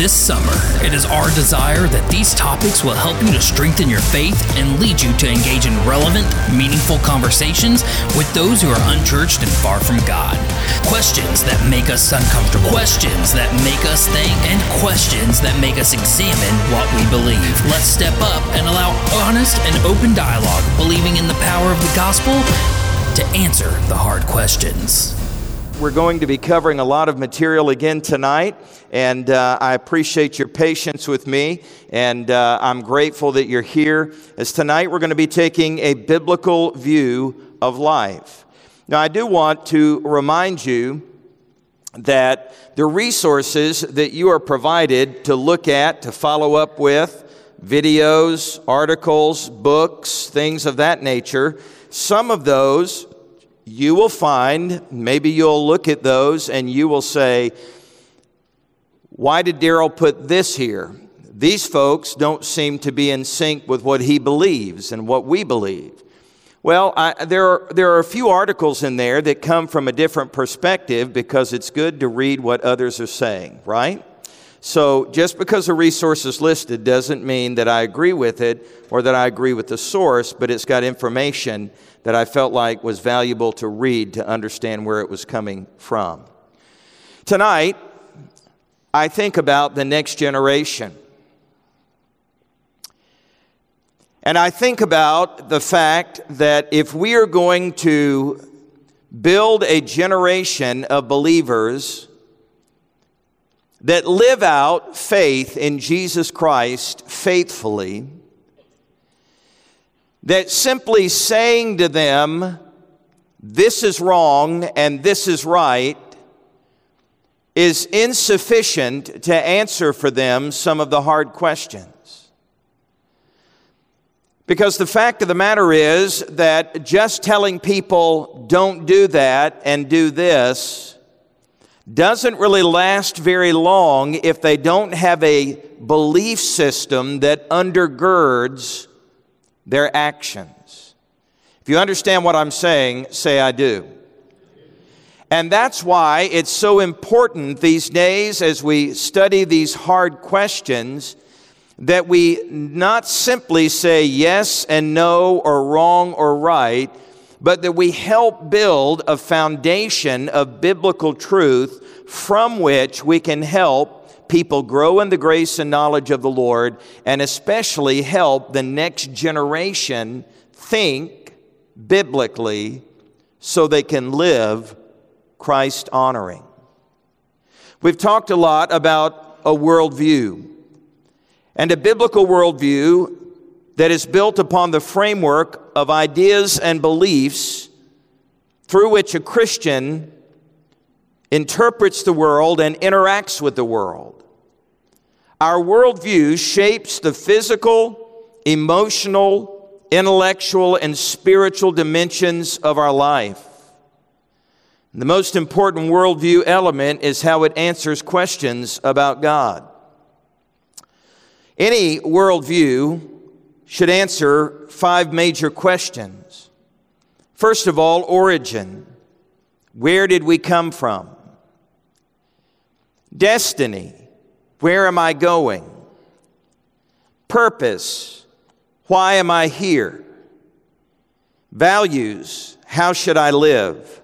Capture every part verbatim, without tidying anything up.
This summer, it is our desire that these topics will help you to strengthen your faith and lead you to engage in relevant, meaningful conversations with those who are unchurched and far from God. Questions that make us uncomfortable, questions that make us think, and questions that make us examine what we believe. Let's step up and allow honest and open dialogue, believing in the power of the gospel to answer the hard questions. We're going to be covering a lot of material again tonight, and uh, I appreciate your patience with me, and uh, I'm grateful that you're here, as tonight we're going to be taking a biblical view of life. Now, I do want to remind you that the resources that you are provided to look at, to follow up with, videos, articles, books, things of that nature, some of those you will find, maybe you'll look at those and you will say, why did Daryl put this here? These folks don't seem to be in sync with what he believes and what we believe. Well, I, there are, there are a few articles in there that come from a different perspective because it's good to read what others are saying, right? So just because a resource is listed doesn't mean that I agree with it or that I agree with the source, but it's got information that I felt like was valuable to read to understand where it was coming from. Tonight, I think about the next generation. And I think about the fact that if we are going to build a generation of believers that live out faith in Jesus Christ faithfully, that simply saying to them, this is wrong and this is right, is insufficient to answer for them some of the hard questions. Because the fact of the matter is that just telling people don't do that and do this doesn't really last very long if they don't have a belief system that undergirds their actions. If you understand what I'm saying, say I do. And that's why it's so important these days as we study these hard questions that we not simply say yes and no or wrong or right, but that we help build a foundation of biblical truth from which we can help people grow in the grace and knowledge of the Lord, and especially help the next generation think biblically so they can live Christ-honoring. We've talked a lot about a worldview, and a biblical worldview that is built upon the framework of ideas and beliefs through which a Christian interprets the world and interacts with the world. Our worldview shapes the physical, emotional, intellectual, and spiritual dimensions of our life. The most important worldview element is how it answers questions about God. Any worldview should answer five major questions. First of all, origin. Where did we come from? Destiny. Where am I going? Purpose. Why am I here? Values. How should I live?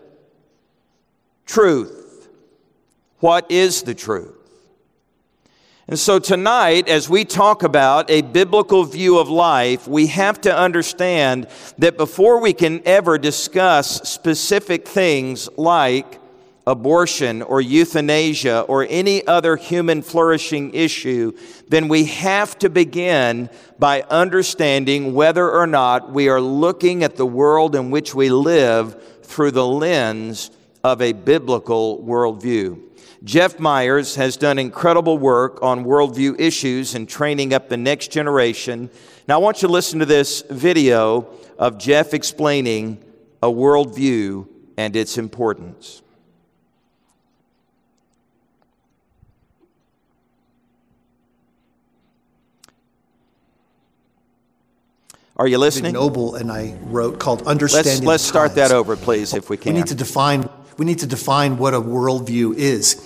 Truth. What is the truth? And so tonight, as we talk about a biblical view of life, we have to understand that before we can ever discuss specific things like abortion or euthanasia or any other human flourishing issue, then we have to begin by understanding whether or not we are looking at the world in which we live through the lens of a biblical worldview. Jeff Myers has done incredible work on worldview issues and training up the next generation. Now, I want you to listen to this video of Jeff explaining a worldview and its importance. Are you listening? Noble and I wrote called Understanding Let's, let's the start Times. that over, please, if we can. We need to define. We need to define what a worldview is.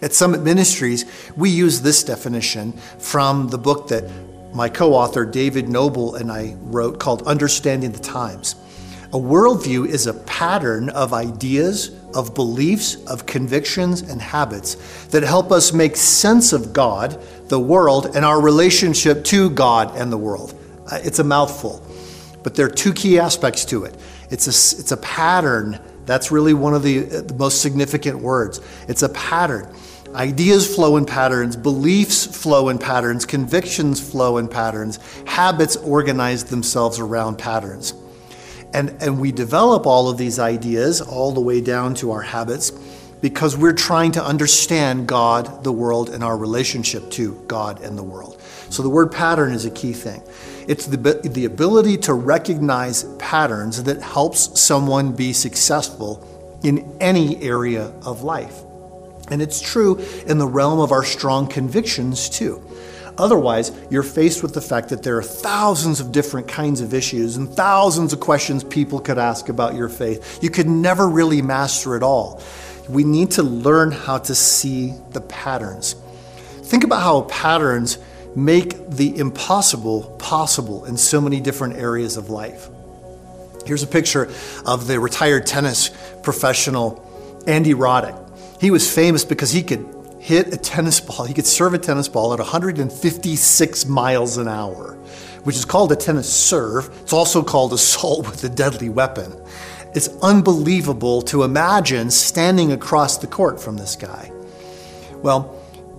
At Summit Ministries, we use this definition from the book that my co-author David Noble and I wrote called Understanding the Times. A worldview is a pattern of ideas, of beliefs, of convictions, and habits that help us make sense of God, the world, and our relationship to God and the world. Uh, It's a mouthful, but there are two key aspects to it. It's a, it's a pattern. That's really one of the, uh, the most significant words. It's a pattern. Ideas flow in patterns, beliefs flow in patterns, convictions flow in patterns, habits organize themselves around patterns. And, and we develop all of these ideas all the way down to our habits because we're trying to understand God, the world, and our relationship to God and the world. So the word pattern is a key thing. It's the, the ability to recognize patterns that helps someone be successful in any area of life. And it's true in the realm of our strong convictions too. Otherwise, you're faced with the fact that there are thousands of different kinds of issues and thousands of questions people could ask about your faith. You could never really master it all. We need to learn how to see the patterns. Think about how patterns make the impossible possible in so many different areas of life. Here's a picture of the retired tennis professional Andy Roddick. He was famous because he could hit a tennis ball, he could serve a tennis ball at one hundred fifty-six miles an hour, which is called a tennis serve. It's also called assault with a deadly weapon. It's unbelievable to imagine standing across the court from this guy. Well,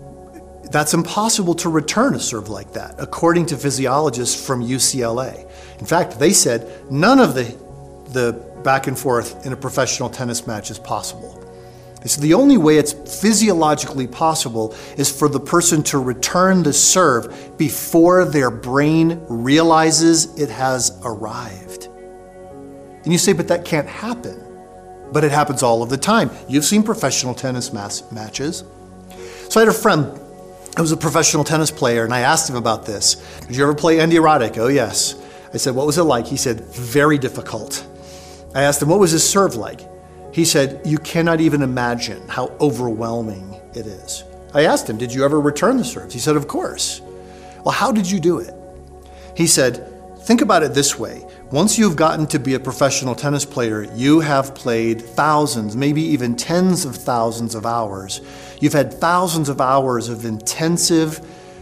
that's impossible to return a serve like that, according to physiologists from U C L A. In fact, they said none of the, the back and forth in a professional tennis match is possible. So the only way it's physiologically possible is for the person to return the serve before their brain realizes it has arrived. And you say, but that can't happen. But it happens all of the time. You've seen professional tennis mas- matches. So I had a friend who was a professional tennis player, and I asked him about this. Did you ever play Andy Roddick? Oh, yes. I said, what was it like? He said, very difficult. I asked him, what was his serve like? He said, you cannot even imagine how overwhelming it is. I asked him, did you ever return the serves? He said, of course. Well, how did you do it? He said, think about it this way. Once you've gotten to be a professional tennis player, you have played thousands, maybe even tens of thousands of hours. You've had thousands of hours of intensive,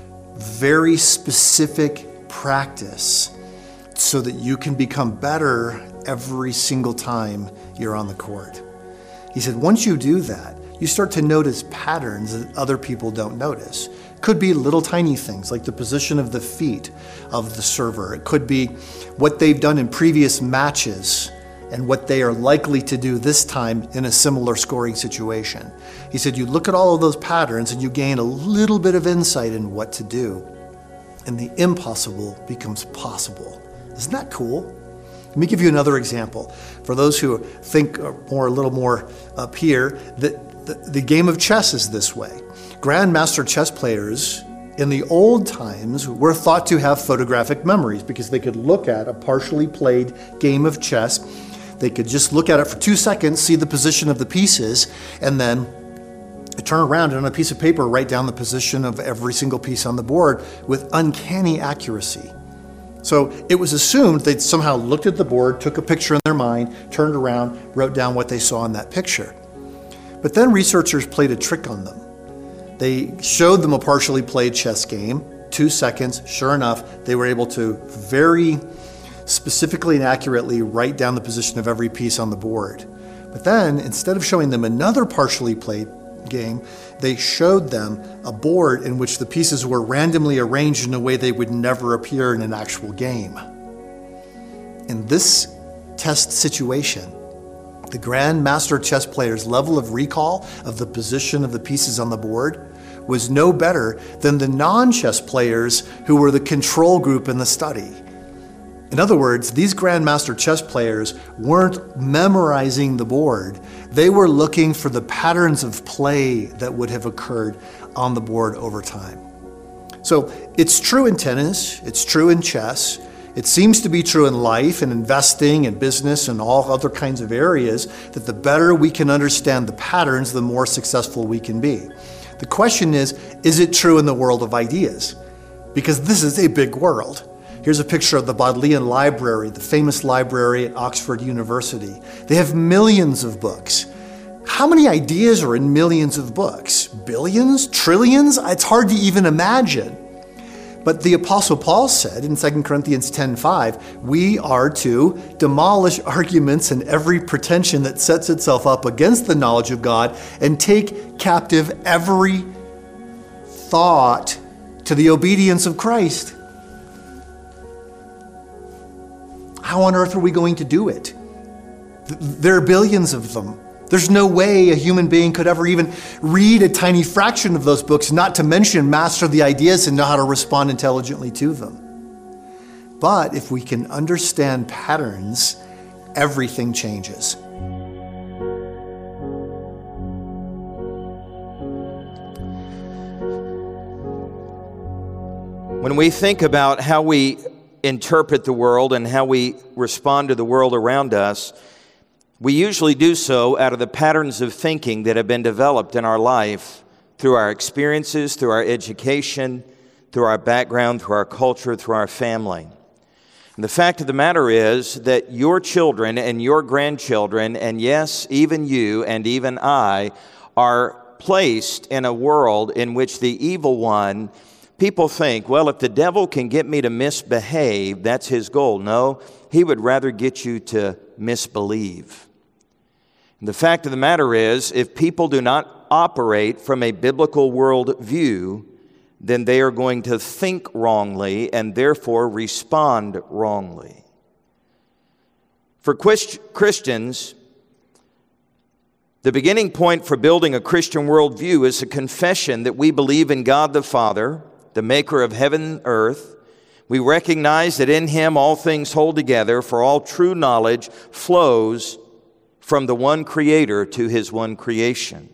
very specific practice so that you can become better every single time you're on the court. He said, once you do that, you start to notice patterns that other people don't notice. It could be little tiny things like the position of the feet of the server. It could be what they've done in previous matches and what they are likely to do this time in a similar scoring situation. He said, you look at all of those patterns and you gain a little bit of insight in what to do, and the impossible becomes possible. Isn't that cool? Let me give you another example. For those who think more, a little more up here, the, the, the game of chess is this way. Grandmaster chess players in the old times were thought to have photographic memories because they could look at a partially played game of chess. They could just look at it for two seconds, see the position of the pieces, and then turn around and on a piece of paper write down the position of every single piece on the board with uncanny accuracy. So it was assumed they'd somehow looked at the board, took a picture in their mind, turned around, wrote down what they saw in that picture. But then researchers played a trick on them. They showed them a partially played chess game, two seconds. Sure enough, they were able to very specifically and accurately write down the position of every piece on the board. But then, instead of showing them another partially played game, they showed them a board in which the pieces were randomly arranged in a way they would never appear in an actual game. In this test situation, the grandmaster chess player's level of recall of the position of the pieces on the board was no better than the non-chess players who were the control group in the study. In other words, these grandmaster chess players weren't memorizing the board. They were looking for the patterns of play that would have occurred on the board over time. So it's true in tennis, it's true in chess, it seems to be true in life and investing and business and all other kinds of areas that the better we can understand the patterns, the more successful we can be. The question is, is it true in the world of ideas? Because this is a big world. Here's a picture of the Bodleian Library, the famous library at Oxford University. They have millions of books. How many ideas are in millions of books? Billions? Trillions? It's hard to even imagine. But the Apostle Paul said in Second Corinthians ten five, we are to demolish arguments and every pretension that sets itself up against the knowledge of God and take captive every thought to the obedience of Christ. How on earth are we going to do it? There are billions of them. There's no way a human being could ever even read a tiny fraction of those books, not to mention master the ideas and know how to respond intelligently to them. But if we can understand patterns, everything changes. When we think about how we interpret the world and how we respond to the world around us, we usually do so out of the patterns of thinking that have been developed in our life through our experiences, through our education, through our background, through our culture, through our family. And the fact of the matter is that your children and your grandchildren, and yes, even you and even I, are placed in a world in which the evil one, people think, well, if the devil can get me to misbehave, that's his goal. No, he would rather get you to misbelieve. And the fact of the matter is, if people do not operate from a biblical worldview, then they are going to think wrongly and therefore respond wrongly. For Christians, the beginning point for building a Christian worldview is a confession that we believe in God the Father, the maker of heaven and earth. We recognize that in him all things hold together, for all true knowledge flows from the one creator to his one creation.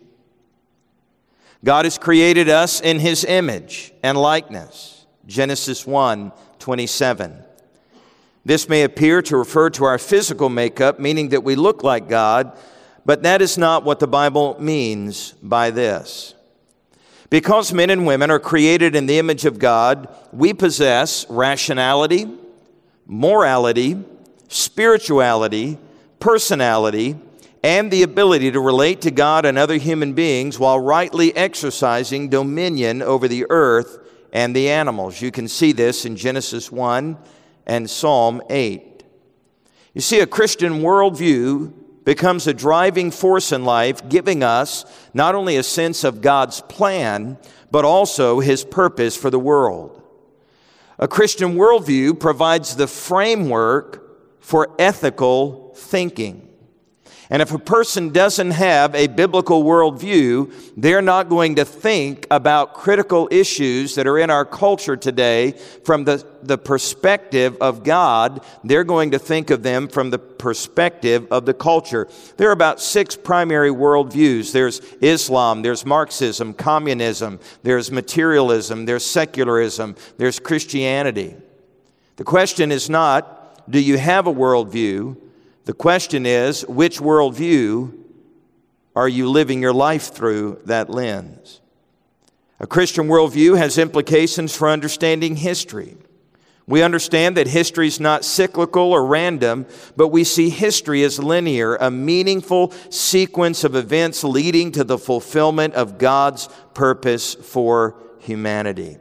God has created us in his image and likeness. Genesis one twenty-seven. This may appear to refer to our physical makeup, meaning that we look like God, but that is not what the Bible means by this. Because men and women are created in the image of God, we possess rationality, morality, spirituality, personality, and the ability to relate to God and other human beings while rightly exercising dominion over the earth and the animals. You can see this in Genesis one and Psalm eight. You see, a Christian worldview becomes a driving force in life, giving us not only a sense of God's plan, but also his purpose for the world. A Christian worldview provides the framework for ethical thinking. And if a person doesn't have a biblical worldview, they're not going to think about critical issues that are in our culture today from the, the perspective of God. They're going to think of them from the perspective of the culture. There are about six primary worldviews. There's Islam, there's Marxism, communism, there's materialism, there's secularism, there's Christianity. The question is not, do you have a worldview? The question is, which worldview are you living your life through that lens? A Christian worldview has implications for understanding history. We understand that history is not cyclical or random, but we see history as linear, a meaningful sequence of events leading to the fulfillment of God's purpose for humanity.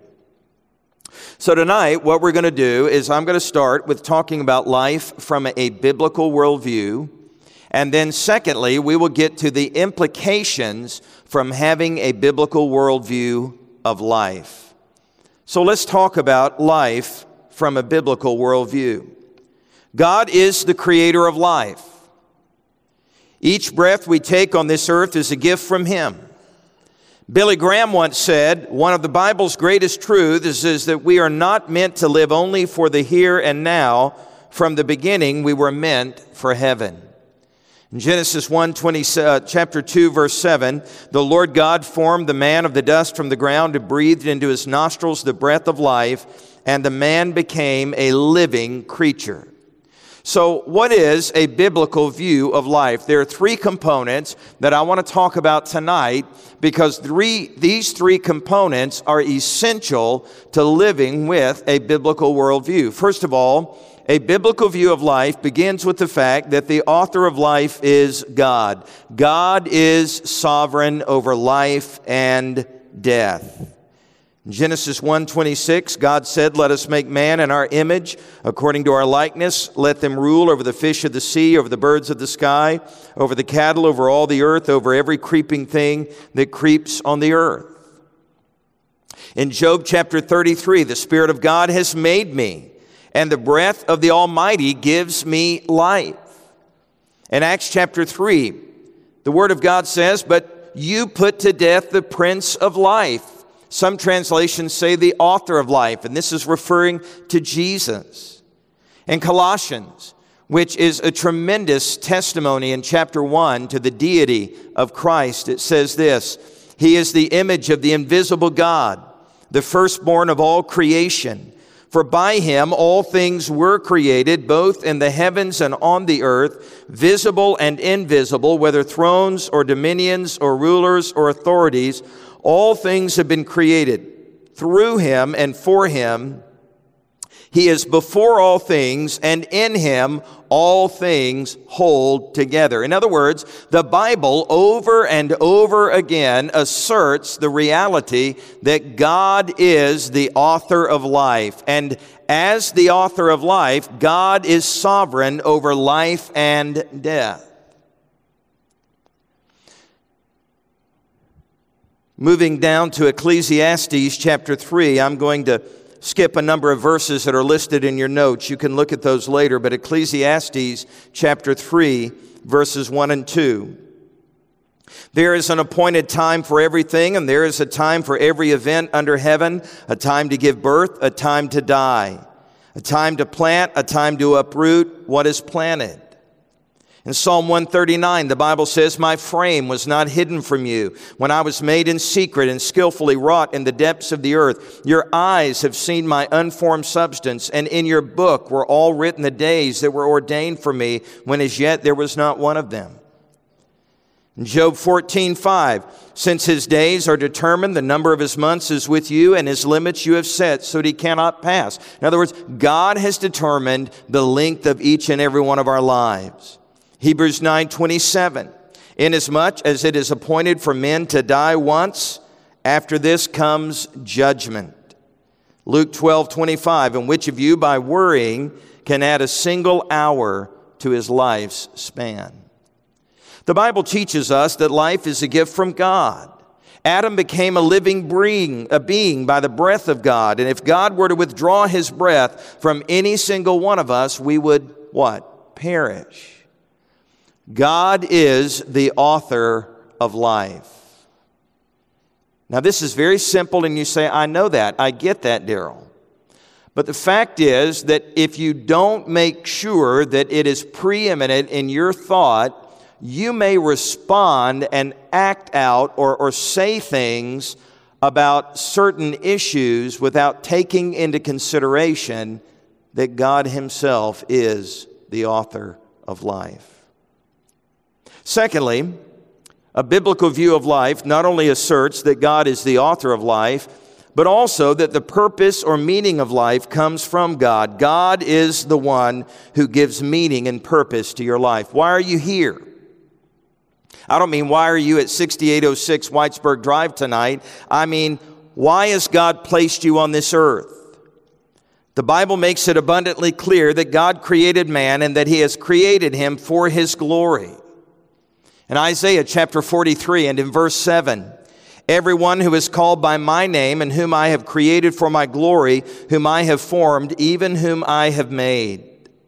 So tonight, what we're going to do is I'm going to start with talking about life from a biblical worldview. And then secondly, we will get to the implications from having a biblical worldview of life. So let's talk about life from a biblical worldview. God is the creator of life. Each breath we take on this earth is a gift from him. Billy Graham once said, one of the Bible's greatest truths is, is that we are not meant to live only for the here and now. From the beginning, we were meant for heaven. In Genesis one, twenty, uh, chapter two, verse seven, the Lord God formed the man of the dust from the ground and breathed into his nostrils the breath of life, and the man became a living creature. So what is a biblical view of life? There are three components that I want to talk about tonight because three, these three components are essential to living with a biblical worldview. First of all, a biblical view of life begins with the fact that the author of life is God. God is sovereign over life and death. In Genesis one twenty-six, God said, "Let us make man in our image, according to our likeness. Let them rule over the fish of the sea, over the birds of the sky, over the cattle, over all the earth, over every creeping thing that creeps on the earth." In Job chapter thirty-three, "The Spirit of God has made me, and the breath of the Almighty gives me life." In Acts chapter three, the Word of God says, "But you put to death the Prince of Life." Some translations say the author of life, and this is referring to Jesus. In Colossians, which is a tremendous testimony in chapter one to the deity of Christ, it says this, "He is the image of the invisible God, the firstborn of all creation. For by him all things were created, both in the heavens and on the earth, visible and invisible, whether thrones or dominions or rulers or authorities. All things have been created through him and for him. He is before all things, and in him all things hold together." In other words, the Bible over and over again asserts the reality that God is the author of life. And as the author of life, God is sovereign over life and death. Moving down to Ecclesiastes chapter three, I'm going to skip a number of verses that are listed in your notes. You can look at those later, but Ecclesiastes chapter three, verses one and two. "There is an appointed time for everything, and there is a time for every event under heaven, a time to give birth, a time to die, a time to plant, a time to uproot what is planted." In Psalm one thirty-nine, the Bible says, "My frame was not hidden from you when I was made in secret and skillfully wrought in the depths of the earth. Your eyes have seen my unformed substance, and in your book were all written the days that were ordained for me, when as yet there was not one of them." In Job fourteen five, "Since his days are determined, the number of his months is with you, and his limits you have set, so that he cannot pass." In other words, God has determined the length of each and every one of our lives. Hebrews nine twenty-seven, "Inasmuch as it is appointed for men to die once, after this comes judgment." Luke twelve twenty-five, "And which of you by worrying can add a single hour to his life's span?" The Bible teaches us that life is a gift from God. Adam became a living being, a being by the breath of God. And if God were to withdraw his breath from any single one of us, we would, what? Perish. God is the author of life. Now, this is very simple, and you say, "I know that. I get that, Daryl." But the fact is that if you don't make sure that it is preeminent in your thought, you may respond and act out or, or say things about certain issues without taking into consideration that God himself is the author of life. Secondly, a biblical view of life not only asserts that God is the author of life, but also that the purpose or meaning of life comes from God. God is the one who gives meaning and purpose to your life. Why are you here? I don't mean why are you at sixty-eight oh six Whitesburg Drive tonight. I mean, why has God placed you on this earth? The Bible makes it abundantly clear that God created man and that he has created him for his glory. In Isaiah chapter forty-three and in verse seven, "Everyone who is called by my name and whom I have created for my glory, whom I have formed, even whom I have made."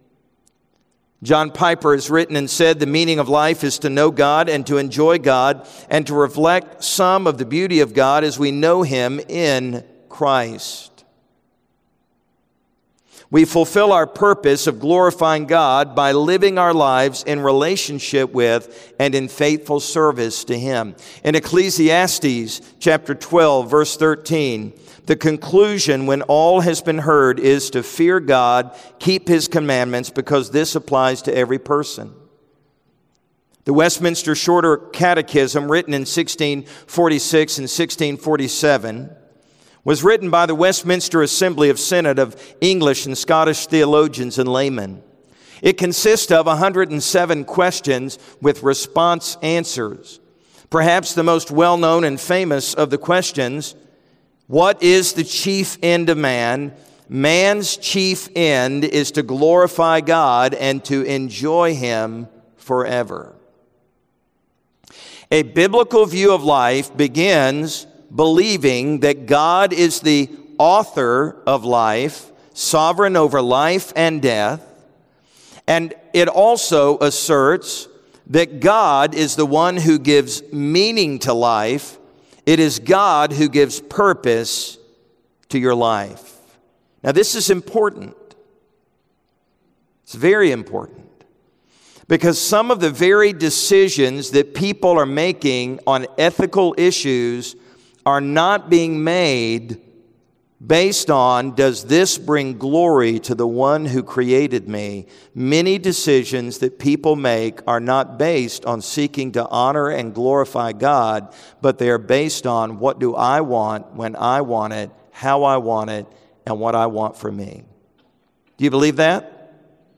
John Piper has written and said, "The meaning of life is to know God and to enjoy God and to reflect some of the beauty of God as we know him in Christ." We fulfill our purpose of glorifying God by living our lives in relationship with and in faithful service to Him. In Ecclesiastes chapter twelve, verse thirteen, the conclusion when all has been heard is to fear God, keep His commandments, because this applies to every person. The Westminster Shorter Catechism, written in sixteen forty-six and sixteen forty-seven, was written by the Westminster Assembly of Synod of English and Scottish theologians and laymen. It consists of one hundred seven questions with response answers. Perhaps the most well-known and famous of the questions: what is the chief end of man? Man's chief end is to glorify God and to enjoy Him forever. A biblical view of life begins believing that God is the author of life, sovereign over life and death, and it also asserts that God is the one who gives meaning to life. It is God who gives purpose to your life. Now, this is important. It's very important, because some of the very decisions that people are making on ethical issues are not being made based on, does this bring glory to the one who created me? Many decisions that people make are not based on seeking to honor and glorify God, but they are based on, what do I want when I want it, how I want it, and what I want for me. Do you believe that?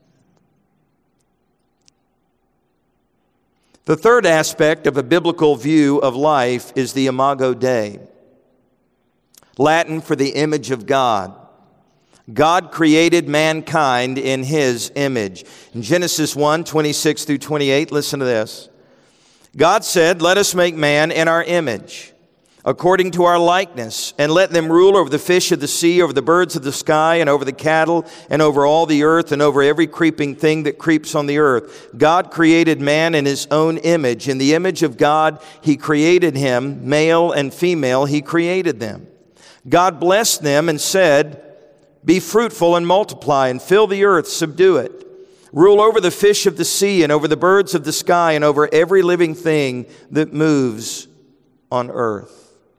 The third aspect of a biblical view of life is the Imago Dei, Latin for the image of God. God created mankind in His image. In Genesis one, twenty-six through twenty-eight, listen to this. God said, "Let us make man in our image, according to our likeness, and let them rule over the fish of the sea, over the birds of the sky, and over the cattle, and over all the earth, and over every creeping thing that creeps on the earth." God created man in His own image. In the image of God, He created him, male and female, He created them. God blessed them and said, "Be fruitful and multiply, and fill the earth, subdue it. Rule over the fish of the sea, and over the birds of the sky, and over every living thing that moves on earth."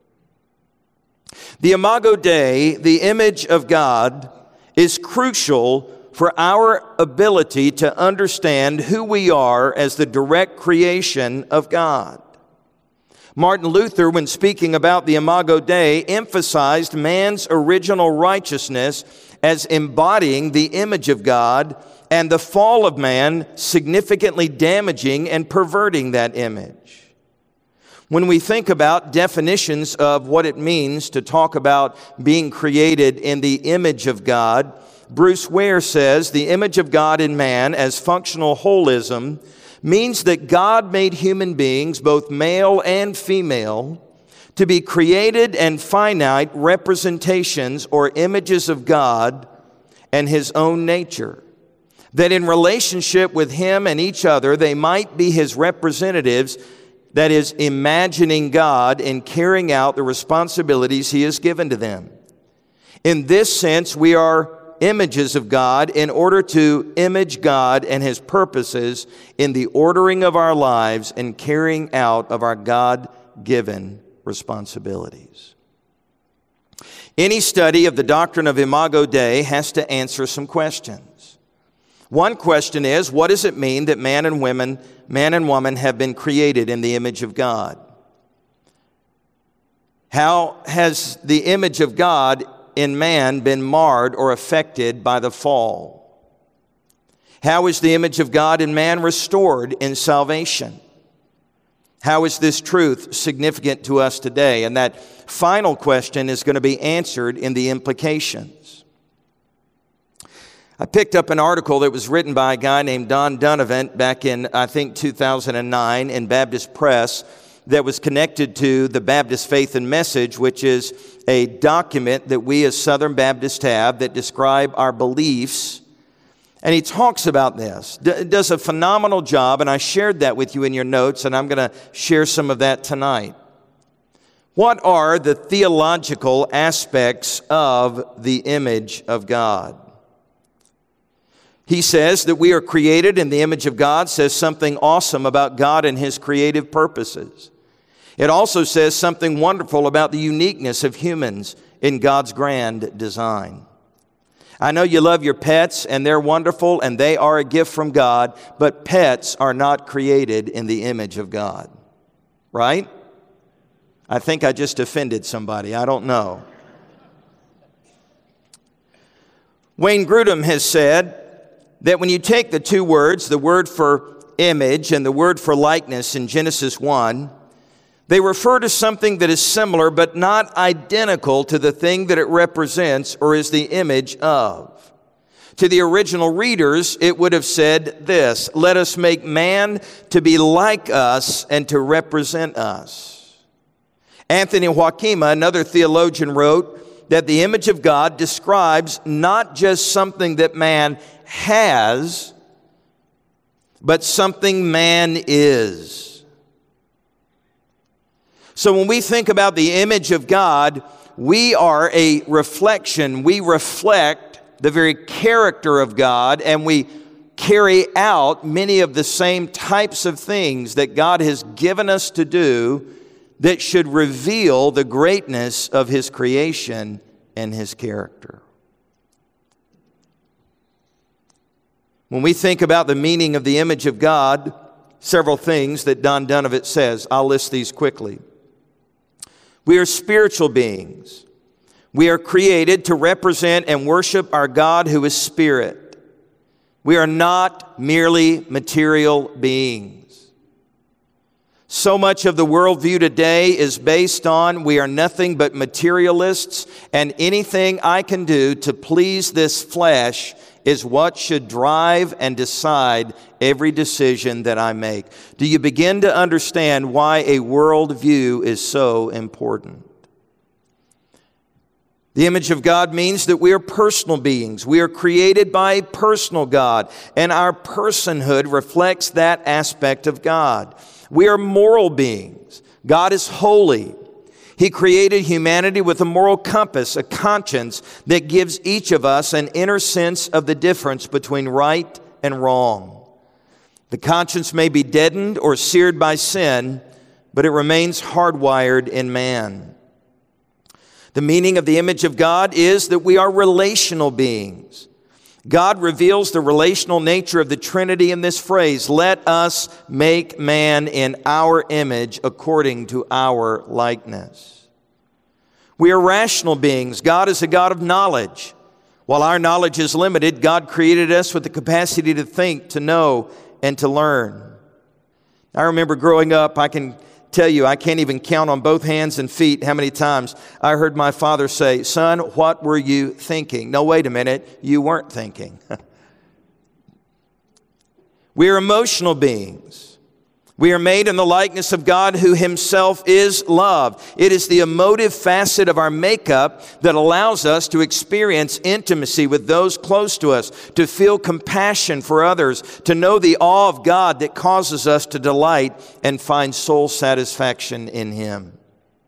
The Imago Dei, the image of God, is crucial for our ability to understand who we are as the direct creation of God. Martin Luther, when speaking about the Imago Dei, emphasized man's original righteousness as embodying the image of God, and the fall of man significantly damaging and perverting that image. When we think about definitions of what it means to talk about being created in the image of God, Bruce Ware says, "The image of God in man as functional holism means that God made human beings, both male and female, to be created and finite representations or images of God and His own nature. That in relationship with Him and each other, they might be His representatives, that is, imagining God and carrying out the responsibilities He has given to them. In this sense, we are images of God in order to image God and His purposes in the ordering of our lives and carrying out of our God-given responsibilities." Any study of the doctrine of Imago Dei has to answer some questions. One question is, what does it mean that man and women, man and woman have been created in the image of God? How has the image of God in man been marred or affected by the fall? How is the image of God in man restored in salvation? How is this truth significant to us today? And that final question is going to be answered in the implications. I picked up an article that was written by a guy named Don Donovan back in, I think, two thousand nine in Baptist Press that was connected to the Baptist Faith and Message, which is a document that we as Southern Baptists have that describe our beliefs. And he talks about this. D- does a phenomenal job, and I shared that with you in your notes, and I'm going to share some of that tonight. What are the theological aspects of the image of God? He says that we are created in the image of God, says something awesome about God and His creative purposes. It also says something wonderful about the uniqueness of humans in God's grand design. I know you love your pets, and they're wonderful, and they are a gift from God, but pets are not created in the image of God. Right? I think I just offended somebody. I don't know. Wayne Grudem has said that when you take the two words, the word for image and the word for likeness in Genesis one, they refer to something that is similar but not identical to the thing that it represents or is the image of. To the original readers, it would have said this: let us make man to be like us and to represent us. Anthony Joachima, another theologian, wrote that the image of God describes not just something that man has, but something man is. So when we think about the image of God, we are a reflection. We reflect the very character of God, and we carry out many of the same types of things that God has given us to do that should reveal the greatness of His creation and His character. When we think about the meaning of the image of God, several things that Don Dunavitt says. I'll list these quickly. We are spiritual beings. We are created to represent and worship our God who is spirit. We are not merely material beings. So much of the worldview today is based on we are nothing but materialists, and anything I can do to please this flesh is what should drive and decide every decision that I make. Do you begin to understand why a worldview is so important? The image of God means that we are personal beings. We are created by a personal God, and our personhood reflects that aspect of God. We are moral beings. God is holy. He created humanity with a moral compass, a conscience that gives each of us an inner sense of the difference between right and wrong. The conscience may be deadened or seared by sin, but it remains hardwired in man. The meaning of the image of God is that we are relational beings. God reveals the relational nature of the Trinity in this phrase: let us make man in our image according to our likeness. We are rational beings. God is a God of knowledge. While our knowledge is limited, God created us with the capacity to think, to know, and to learn. I remember growing up, I can tell you, I can't even count on both hands and feet how many times I heard my father say, "Son, what were you thinking?" No, wait a minute, you weren't thinking. We are emotional beings. We are made in the likeness of God who Himself is love. It is the emotive facet of our makeup that allows us to experience intimacy with those close to us, to feel compassion for others, to know the awe of God that causes us to delight and find soul satisfaction in Him.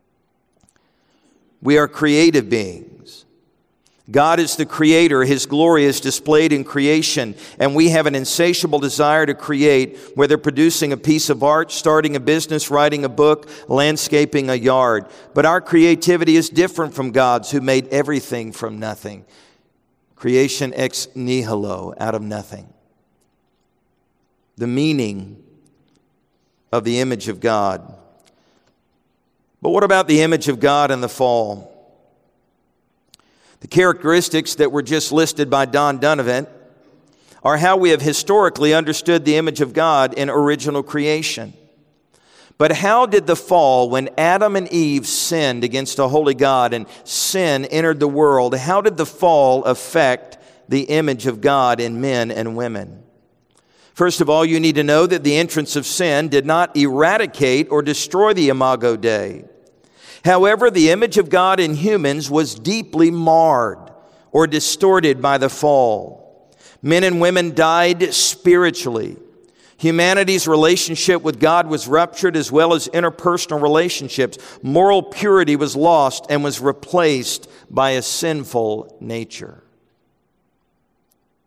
We are creative beings. God is the creator. His glory is displayed in creation, and we have an insatiable desire to create, whether producing a piece of art, starting a business, writing a book, landscaping a yard. But our creativity is different from God's, who made everything from nothing. Creation ex nihilo, out of nothing. The meaning of the image of God. But what about the image of God in the fall? The characteristics that were just listed by Don Dunavitt are how we have historically understood the image of God in original creation. But how did the fall, when Adam and Eve sinned against a holy God and sin entered the world, how did the fall affect the image of God in men and women? First of all, you need to know that the entrance of sin did not eradicate or destroy the Imago Dei. However, the image of God in humans was deeply marred or distorted by the fall. Men and women died spiritually. Humanity's relationship with God was ruptured, as well as interpersonal relationships. Moral purity was lost and was replaced by a sinful nature.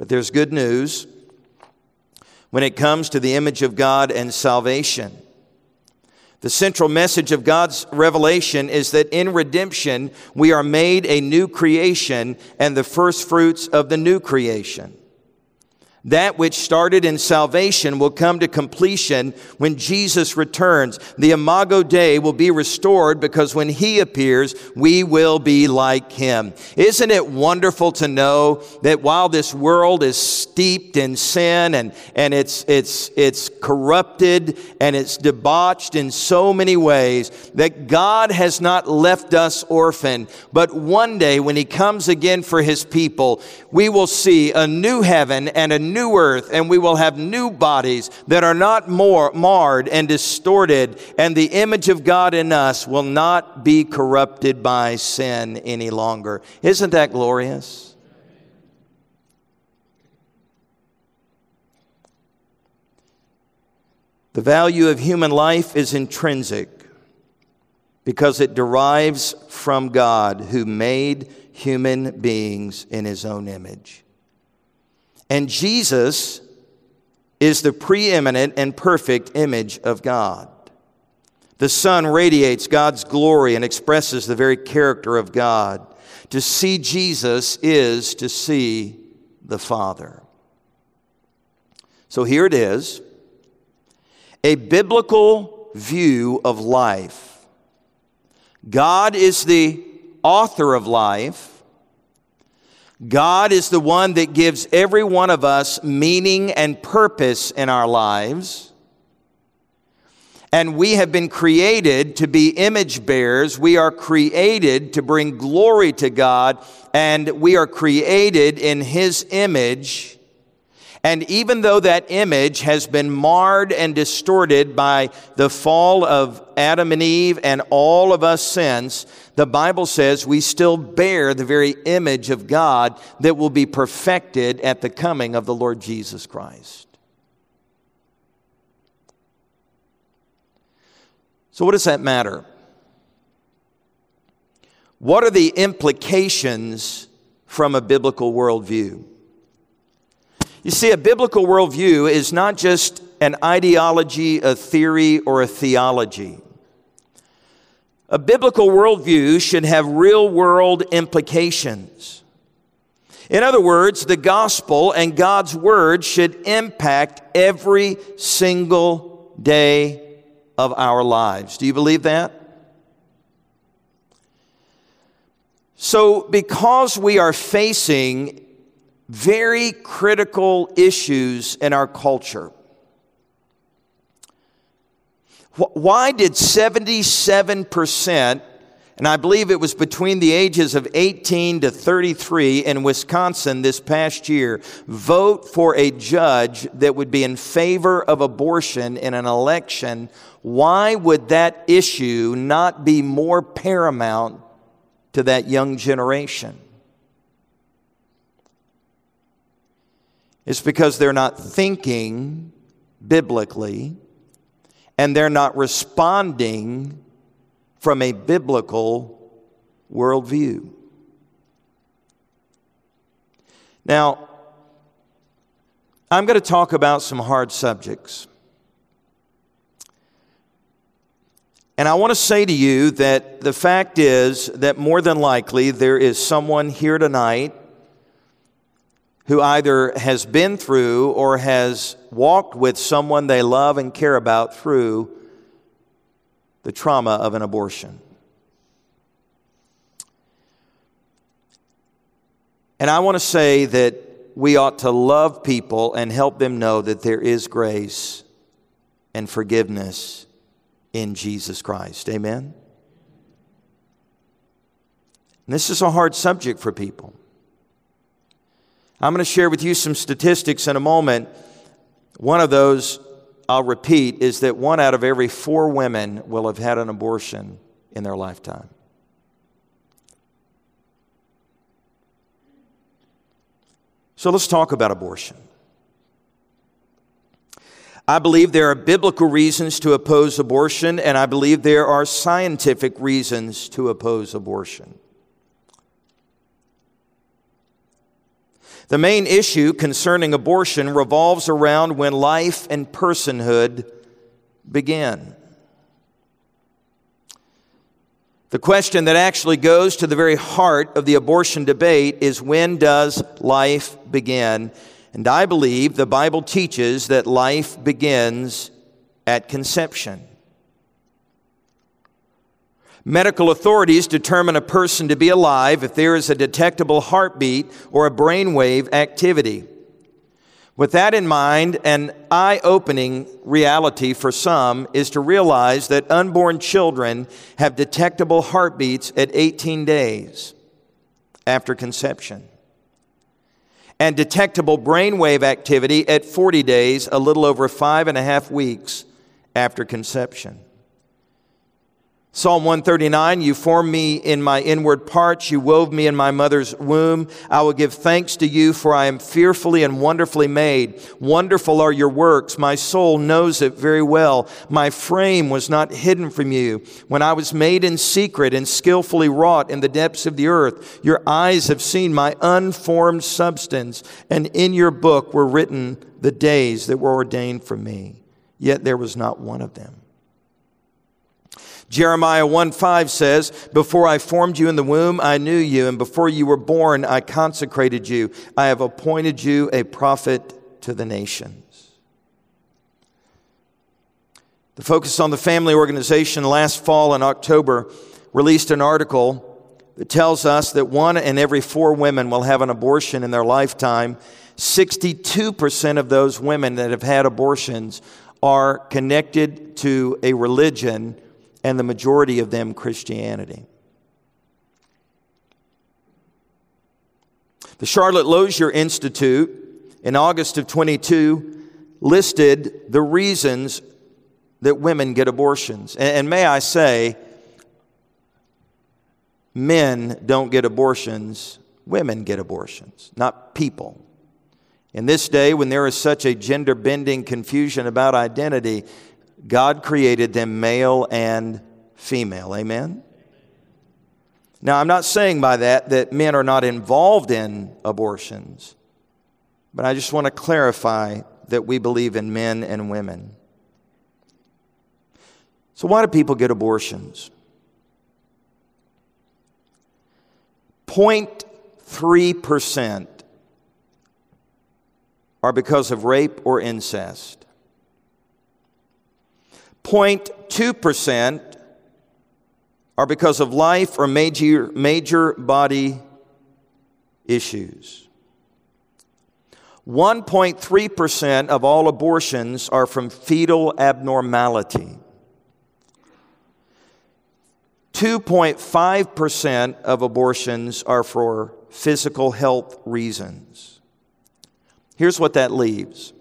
But there's good news when it comes to the image of God and salvation. The central message of God's revelation is that in redemption, we are made a new creation and the first fruits of the new creation. That which started in salvation will come to completion when Jesus returns. The Imago Dei will be restored because when He appears, we will be like Him. Isn't it wonderful to know that while this world is steeped in sin and, and it's, it's, it's corrupted and it's debauched in so many ways, that God has not left us orphaned, but one day when He comes again for His people, we will see a new heaven and a new earth, and we will have new bodies that are not more marred and distorted, and the image of God in us will not be corrupted by sin any longer. Isn't that glorious? The value of human life is intrinsic because it derives from God who made human beings in His own image. And Jesus is the preeminent and perfect image of God. The Son radiates God's glory and expresses the very character of God. To see Jesus is to see the Father. So here it is, a biblical view of life. God is the author of life. God is the one that gives every one of us meaning and purpose in our lives. And we have been created to be image bearers. We are created to bring glory to God, and we are created in His image. And even though that image has been marred and distorted by the fall of Adam and Eve and all of us since, the Bible says we still bear the very image of God that will be perfected at the coming of the Lord Jesus Christ. So what does that matter? What are the implications from a biblical worldview? You see, a biblical worldview is not just an ideology, a theory, or a theology. A biblical worldview should have real-world implications. In other words, the gospel and God's word should impact every single day of our lives. Do you believe that? So, because we are facing very critical issues in our culture. Why did seventy-seven percent, and I believe it was between the ages of eighteen to thirty-three in Wisconsin this past year, vote for a judge that would be in favor of abortion in an election? Why would that issue not be more paramount to that young generation? It's because they're not thinking biblically, and they're not responding from a biblical worldview. Now, I'm going to talk about some hard subjects. And I want to say to you that the fact is that more than likely there is someone here tonight who either has been through or has walked with someone they love and care about through the trauma of an abortion. And I want to say that we ought to love people and help them know that there is grace and forgiveness in Jesus Christ. Amen? And this is a hard subject for people. I'm going to share with you some statistics in a moment. One of those, I'll repeat, is that one out of every four women will have had an abortion in their lifetime. So let's talk about abortion. I believe there are biblical reasons to oppose abortion, and I believe there are scientific reasons to oppose abortion. The main issue concerning abortion revolves around when life and personhood begin. The question that actually goes to the very heart of the abortion debate is, when does life begin? And I believe the Bible teaches that life begins at conception. Medical authorities determine a person to be alive if there is a detectable heartbeat or a brainwave activity. With that in mind, an eye-opening reality for some is to realize that unborn children have detectable heartbeats at eighteen days after conception, and detectable brainwave activity at forty days, a little over five and a half weeks after conception. Psalm one thirty-nine, you formed me in my inward parts, you wove me in my mother's womb. I will give thanks to you, for I am fearfully and wonderfully made. Wonderful are your works, my soul knows it very well. My frame was not hidden from you. When I was made in secret and skillfully wrought in the depths of the earth, your eyes have seen my unformed substance, and in your book were written the days that were ordained for me, yet there was not one of them. Jeremiah one five says, before I formed you in the womb, I knew you, and before you were born, I consecrated you. I have appointed you a prophet to the nations. The Focus on the Family organization last fall in October released an article that tells us that one in every four women will have an abortion in their lifetime. sixty-two percent of those women that have had abortions are connected to a religion, and the majority of them Christianity. The Charlotte Lozier Institute in August of twenty-two listed the reasons that women get abortions. And, and may I say, men don't get abortions, women get abortions, not people. In this day, when there is such a gender-bending confusion about identity, God created them male and female. Amen? Now, I'm not saying by that that men are not involved in abortions, but I just want to clarify that we believe in men and women. So why do people get abortions? zero point three percent are because of rape or incest. zero point two percent are because of life or major, major body issues. one point three percent of all abortions are from fetal abnormality. two point five percent of abortions are for physical health reasons. Here's what that leaves.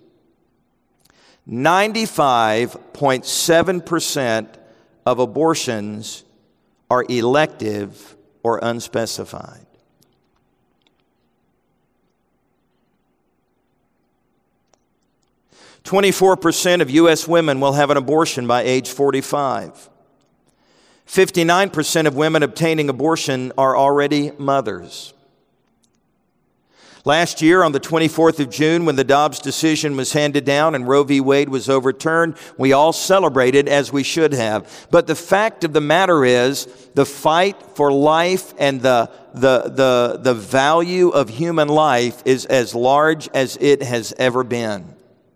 ninety-five point seven percent of abortions are elective or unspecified. twenty-four percent of U S women will have an abortion by age forty-five. fifty-nine percent of women obtaining abortion are already mothers. Last year, on the twenty-fourth of June, when the Dobbs decision was handed down and Roe v. Wade was overturned, we all celebrated, as we should have. But the fact of the matter is, the fight for life and the, the, the, the value of human life is as large as it has ever been.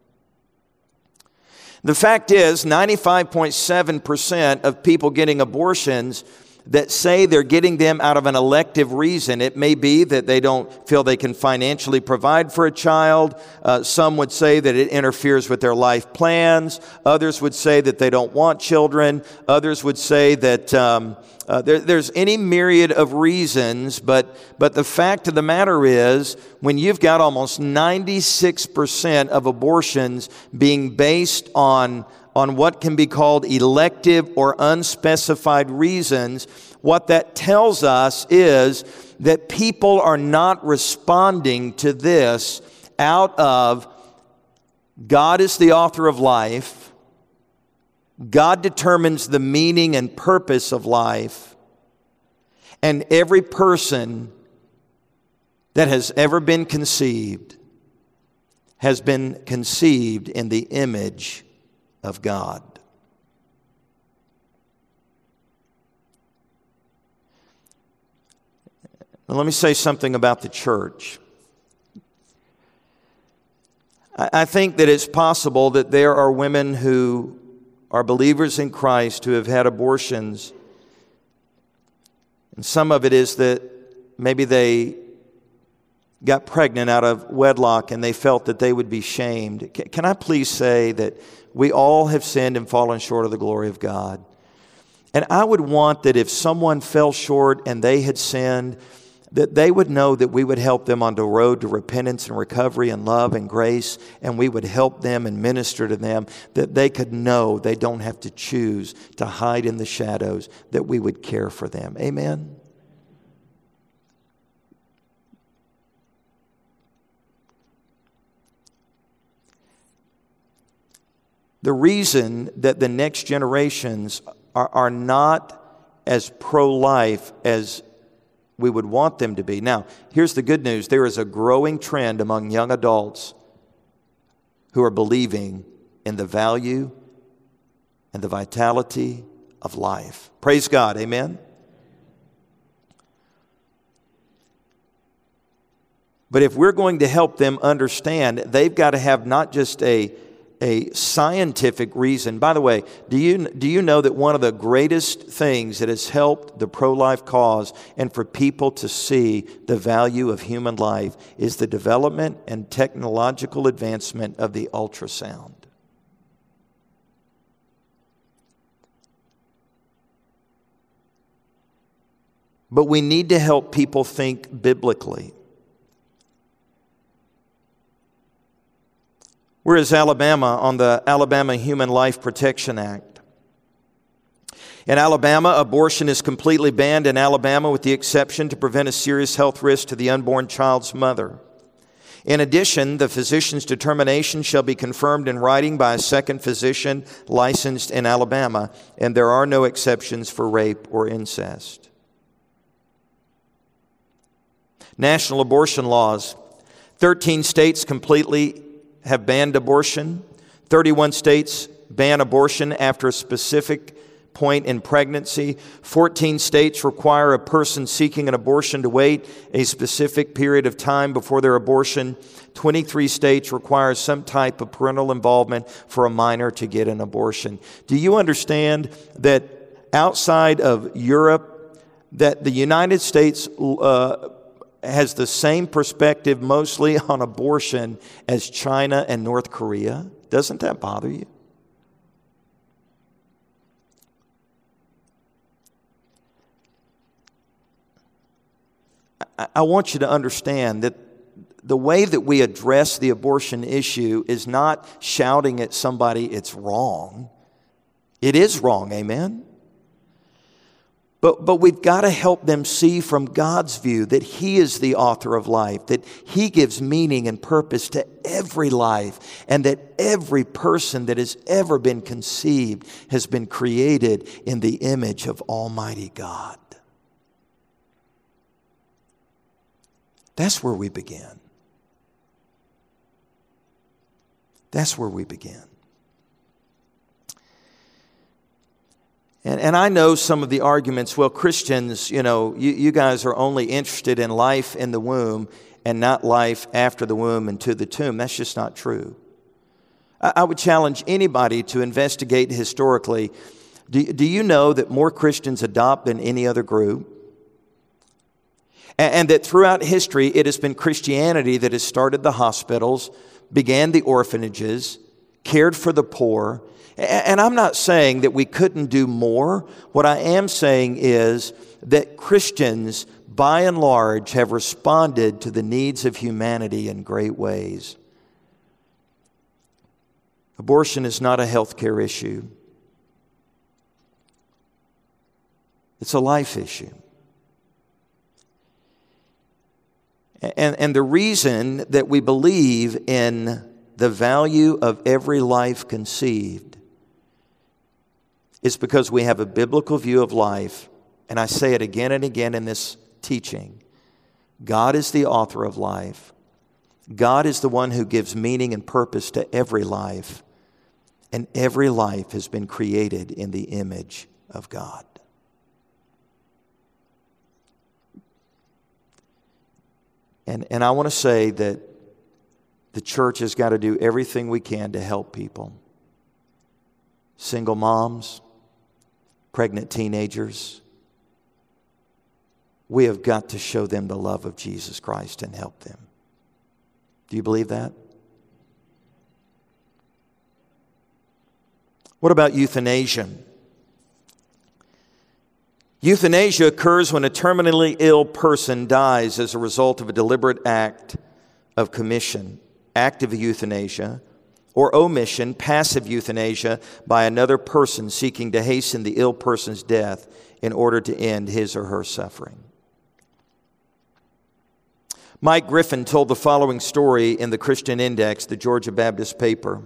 The fact is, ninety-five point seven percent of people getting abortions that say they're getting them out of an elective reason. It may be that they don't feel they can financially provide for a child. Uh, some would say that it interferes with their life plans. Others would say that they don't want children. Others would say that um, uh, there, there's any myriad of reasons. But, but the fact of the matter is, when you've got almost ninety-six percent of abortions being based on on what can be called elective or unspecified reasons, what that tells us is that people are not responding to this out of God is the author of life, God determines the meaning and purpose of life, and every person that has ever been conceived has been conceived in the image of God. Now, let me say something about the church. I think that it's possible that there are women who are believers in Christ who have had abortions. And some of it is that maybe they got pregnant out of wedlock and they felt that they would be shamed. Can I please say that we all have sinned and fallen short of the glory of God? And I would want that if someone fell short and they had sinned, that they would know that we would help them on the road to repentance and recovery and love and grace, and we would help them and minister to them, that they could know they don't have to choose to hide in the shadows, that we would care for them. Amen? The reason that the next generations are, are not as pro-life as we would want them to be. Now, here's the good news. There is a growing trend among young adults who are believing in the value and the vitality of life. Praise God. Amen? But if we're going to help them understand, they've got to have not just a a scientific reason. By the way, do you do you know that one of the greatest things that has helped the pro-life cause and for people to see the value of human life is the development and technological advancement of the ultrasound? But we need to help people think biblically. Where is Alabama on the Alabama Human Life Protection Act? In Alabama, abortion is completely banned in Alabama with the exception to prevent a serious health risk to the unborn child's mother. In addition, the physician's determination shall be confirmed in writing by a second physician licensed in Alabama, and there are no exceptions for rape or incest. National abortion laws. thirteen states completely have banned abortion. thirty-one states ban abortion after a specific point in pregnancy. fourteen states require a person seeking an abortion to wait a specific period of time before their abortion. twenty-three states require some type of parental involvement for a minor to get an abortion. Do you understand that outside of Europe, that the United States uh, has the same perspective mostly on abortion as China and North Korea? Doesn't that bother you? I, I want you to understand that the way that we address the abortion issue is not shouting at somebody it's wrong. It is wrong, amen? But, but we've got to help them see from God's view that He is the author of life, that He gives meaning and purpose to every life, and that every person that has ever been conceived has been created in the image of Almighty God. That's where we begin. That's where we begin. And, and I know some of the arguments, well, Christians, you know, you, you guys are only interested in life in the womb and not life after the womb and to the tomb. That's just not true. I, I would challenge anybody to investigate historically. Do, do you know that more Christians adopt than any other group? And, and that throughout history, it has been Christianity that has started the hospitals, began the orphanages, cared for the poor. And I'm not saying that we couldn't do more. What I am saying is that Christians, by and large, have responded to the needs of humanity in great ways. Abortion is not a health care issue. It's a life issue. And, and the reason that we believe in the value of every life conceived is because we have a biblical view of life, and I say it again and again in this teaching. God is the author of life. God is the one who gives meaning and purpose to every life. And every life has been created in the image of God. And, and I want to say that the church has got to do everything we can to help people. Single moms, pregnant teenagers. We have got to show them the love of Jesus Christ and help them. Do you believe that? What about euthanasia? Euthanasia occurs when a terminally ill person dies as a result of a deliberate act of commission, active euthanasia, or omission, passive euthanasia, by another person seeking to hasten the ill person's death in order to end his or her suffering. Mike Griffin told the following story in the Christian Index, the Georgia Baptist paper.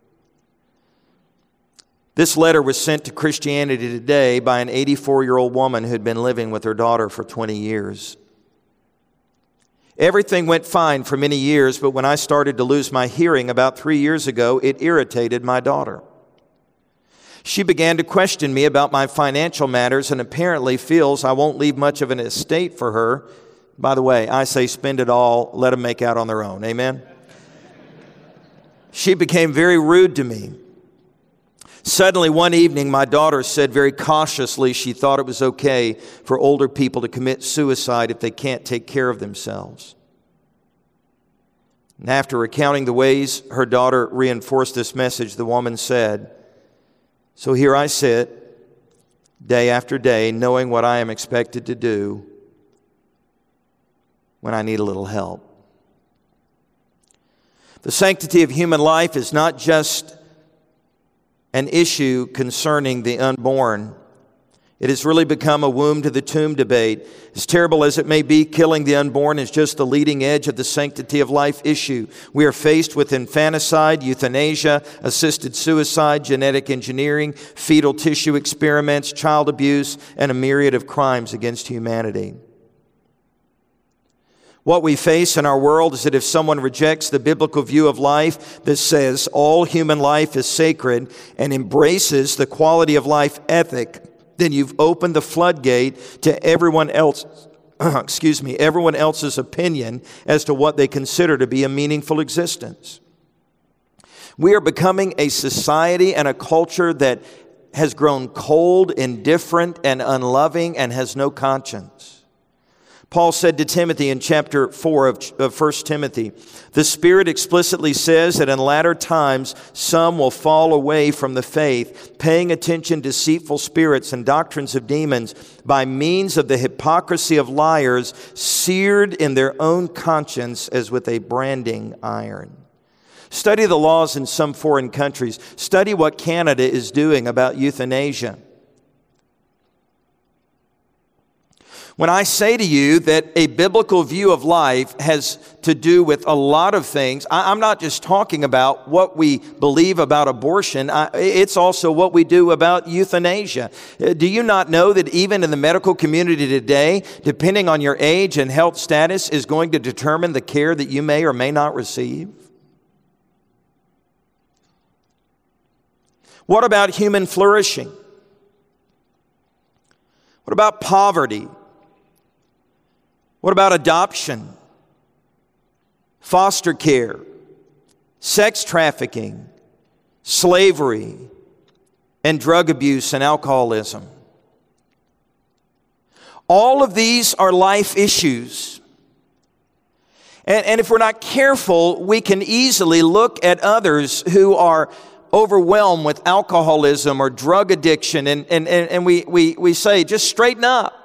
This letter was sent to Christianity Today by an eighty-four-year-old woman who had been living with her daughter for twenty years. Everything went fine for many years, but when I started to lose my hearing about three years ago, it irritated my daughter. She began to question me about my financial matters and apparently feels I won't leave much of an estate for her. By the way, I say spend it all, let them make out on their own. Amen? She became very rude to me. Suddenly, one evening, my daughter said very cautiously she thought it was okay for older people to commit suicide if they can't take care of themselves. And after recounting the ways her daughter reinforced this message, the woman said, "So here I sit, day after day, knowing what I am expected to do when I need a little help." The sanctity of human life is not just an issue concerning the unborn. It has really become a womb to the tomb debate. As terrible as it may be, killing the unborn is just the leading edge of the sanctity of life issue. We are faced with infanticide, euthanasia, assisted suicide, genetic engineering, fetal tissue experiments, child abuse, and a myriad of crimes against humanity. What we face in our world is that if someone rejects the biblical view of life that says all human life is sacred and embraces the quality of life ethic, then you've opened the floodgate to everyone else, excuse me, everyone else's opinion as to what they consider to be a meaningful existence. We are becoming a society and a culture that has grown cold, indifferent, and unloving and has no conscience. Paul said to Timothy in chapter four of, of First Timothy, "The Spirit explicitly says that in latter times some will fall away from the faith, paying attention to deceitful spirits and doctrines of demons by means of the hypocrisy of liars, seared in their own conscience as with a branding iron." Study the laws in some foreign countries. Study what Canada is doing about euthanasia. When I say to you that a biblical view of life has to do with a lot of things, I'm not just talking about what we believe about abortion. It's also what we do about euthanasia. Do you not know that even in the medical community today, depending on your age and health status, is going to determine the care that you may or may not receive? What about human flourishing? What about poverty? What about adoption, foster care, sex trafficking, slavery, and drug abuse and alcoholism? All of these are life issues. And, and if we're not careful, we can easily look at others who are overwhelmed with alcoholism or drug addiction, and, and, and we, we, we say, just straighten up.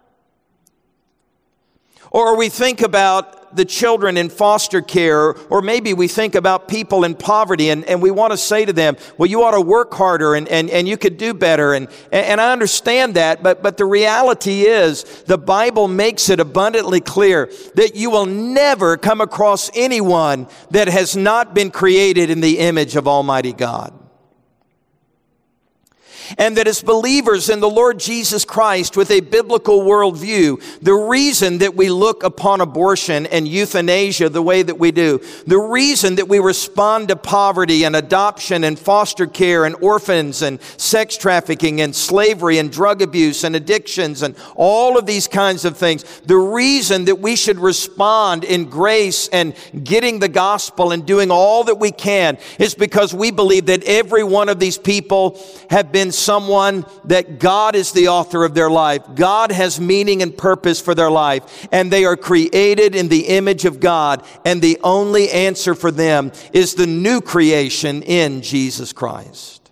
Or we think about the children in foster care, or maybe we think about people in poverty, and, and we want to say to them, well, you ought to work harder and, and, and you could do better. And, and I understand that, but, but the reality is the Bible makes it abundantly clear that you will never come across anyone that has not been created in the image of Almighty God. And that as believers in the Lord Jesus Christ with a biblical worldview, the reason that we look upon abortion and euthanasia the way that we do, the reason that we respond to poverty and adoption and foster care and orphans and sex trafficking and slavery and drug abuse and addictions and all of these kinds of things, the reason that we should respond in grace and getting the gospel and doing all that we can is because we believe that every one of these people have been someone that God is the author of their life. God has meaning and purpose for their life, and they are created in the image of God, and the only answer for them is the new creation in Jesus Christ.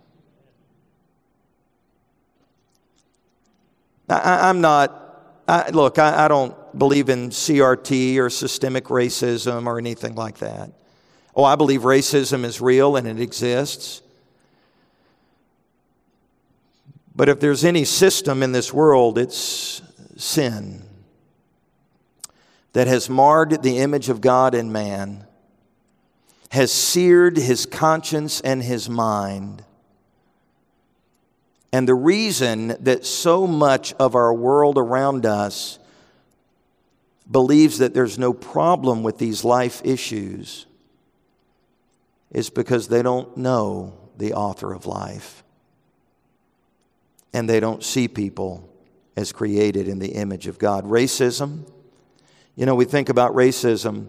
I, I'm not, I, look, I, I don't believe in C R T or systemic racism or anything like that. Oh, I believe racism is real and it exists. But if there's any system in this world, it's sin that has marred the image of God in man, has seared his conscience and his mind. And the reason that so much of our world around us believes that there's no problem with these life issues is because they don't know the author of life. And they don't see people as created in the image of God. Racism, you know, we think about racism.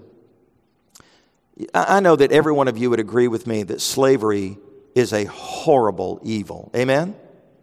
I know that every one of you would agree with me that slavery is a horrible evil. Amen?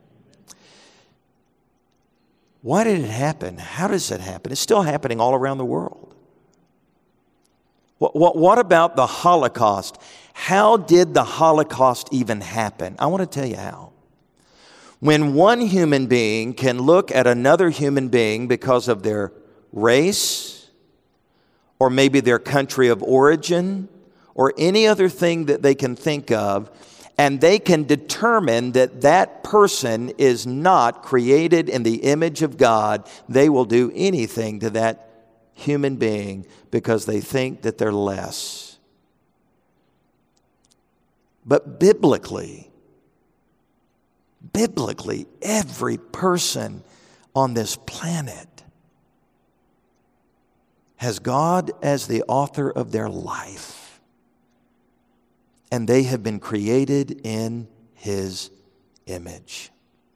Why did it happen? How does it happen? It's still happening all around the world. What, what, what about the Holocaust? How did the Holocaust even happen? I want to tell you how. When one human being can look at another human being because of their race, or maybe their country of origin, or any other thing that they can think of, and they can determine that that person is not created in the image of God, they will do anything to that human being because they think that they're less. But biblically, Biblically, every person on this planet has God as the author of their life. And they have been created in His image.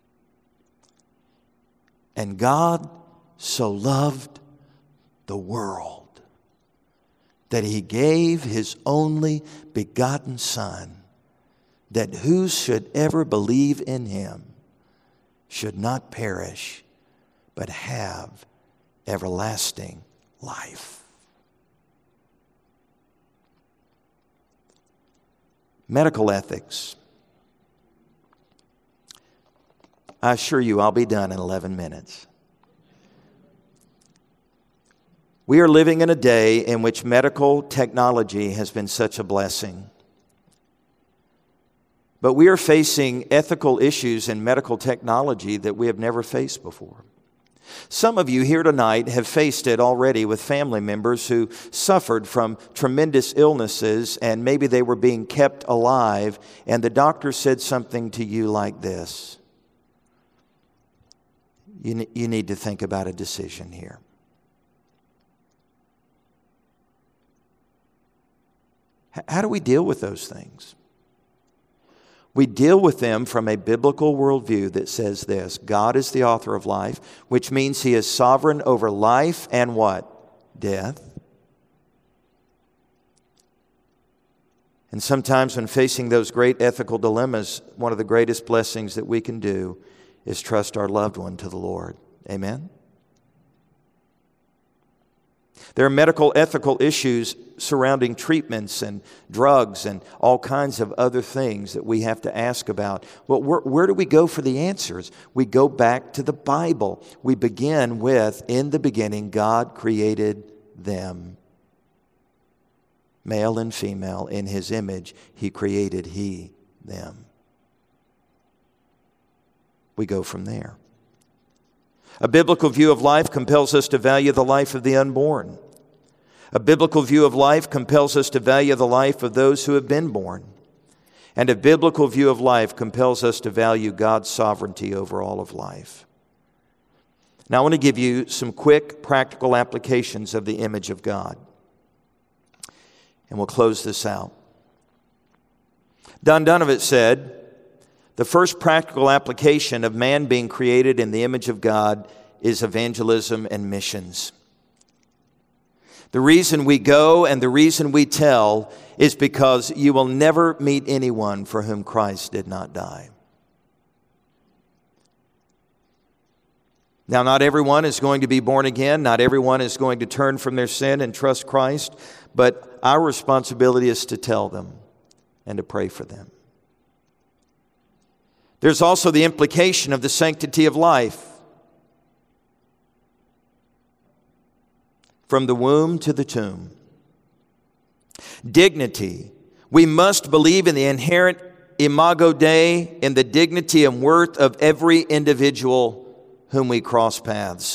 And God so loved the world that He gave His only begotten Son, that who should ever believe in Him should not perish, but have everlasting life. Medical ethics. I assure you I'll be done in eleven minutes. We are living in a day in which medical technology has been such a blessing. But we are facing ethical issues in medical technology that we have never faced before. Some of you here tonight have faced it already with family members who suffered from tremendous illnesses, and maybe they were being kept alive, and the doctor said something to you like this: You, you need to think about a decision here. How do we deal with those things? We deal with them from a biblical worldview that says this: God is the author of life, which means He is sovereign over life and what? Death. And sometimes when facing those great ethical dilemmas, one of the greatest blessings that we can do is trust our loved one to the Lord. Amen? There are medical ethical issues surrounding treatments and drugs and all kinds of other things that we have to ask about. Well, where, where do we go for the answers? We go back to the Bible. We begin with, in the beginning, God created them. Male and female, in His image, He created He them. We go from there. A biblical view of life compels us to value the life of the unborn. A biblical view of life compels us to value the life of those who have been born. And a biblical view of life compels us to value God's sovereignty over all of life. Now, I want to give you some quick, practical applications of the image of God. And we'll close this out. Don Donovan said, the first practical application of man being created in the image of God is evangelism and missions. The reason we go and the reason we tell is because you will never meet anyone for whom Christ did not die. Now, not everyone is going to be born again. Not everyone is going to turn from their sin and trust Christ. But our responsibility is to tell them and to pray for them. There's also the implication of the sanctity of life. From the womb to the tomb. Dignity. We must believe in the inherent imago Dei, in the dignity and worth of every individual whom we cross paths.